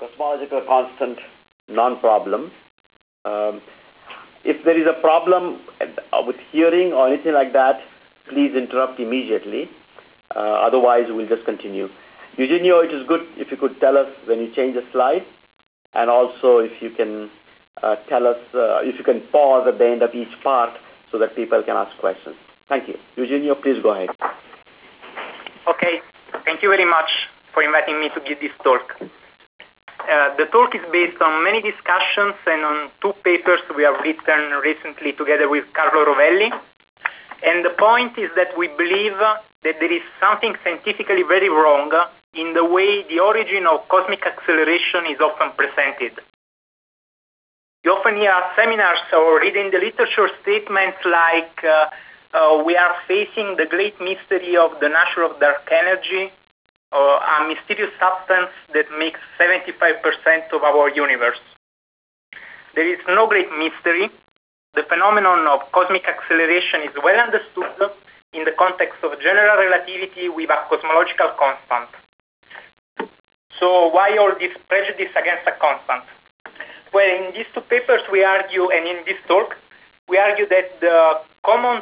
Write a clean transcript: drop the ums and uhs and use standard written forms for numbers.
cosmological constant non-problem. Um, if there is a problem with hearing or anything like that, please interrupt immediately. Otherwise, we'll just continue. Eugenio, it is good if you could tell us when you change the slide, and also if you can tell us, if you can pause at the end of each part so that people can ask questions. Thank you. Eugenio, please go ahead. Okay, thank you very much for inviting me to give this talk. The talk is based on many discussions and on 2 papers we have written recently together with Carlo Rovelli. And the point is that we believe that there is something scientifically very wrong in the way the origin of cosmic acceleration is often presented. You often hear at seminars or read in the literature statements like we are facing the great mystery of the nature of dark energy, or a mysterious substance that makes 75% of our universe. There is no great mystery. The phenomenon of cosmic acceleration is well understood in the context of general relativity with a cosmological constant. So why all this prejudice against a constant? Well, in these 2 papers we argue, and in this talk, we argue that the common